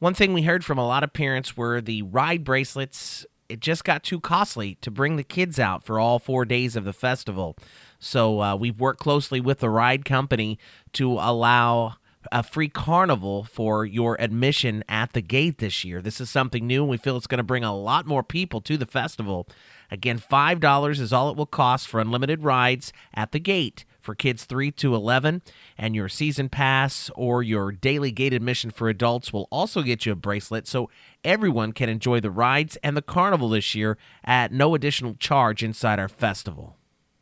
One thing we heard from a lot of parents were the ride bracelets. It just got too costly to bring the kids out for all 4 days of the festival. So we've worked closely with the ride company to allow a free carnival for your admission at the gate this year. This is something new, and we feel it's going to bring a lot more people to the festival. Again, $5 is all it will cost for unlimited rides at the gate for kids 3 to 11, and your season pass or your daily gate admission for adults will also get you a bracelet, so everyone can enjoy the rides and the carnival this year at no additional charge inside our festival.